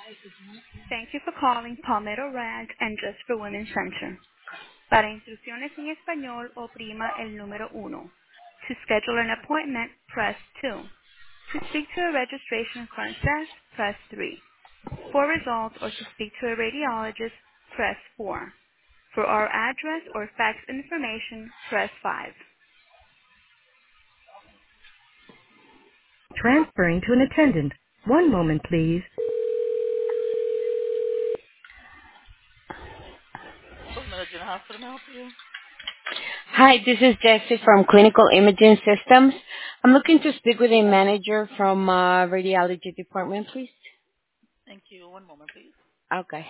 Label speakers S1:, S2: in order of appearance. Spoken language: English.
S1: Thank you for calling Palmetto Rag and Just for Women Center. Para instrucciones en español, oprima el número uno. To schedule an appointment, press 2. To speak to a registration front desk, press 3. For results or to speak to a radiologist, press 4. For our address or fax information, press 5. Transferring to an attendant. One moment, please.
S2: Hi, this is Jessie from Clinical Imaging Systems. I'm looking to speak with a manager from radiology department, please. Okay.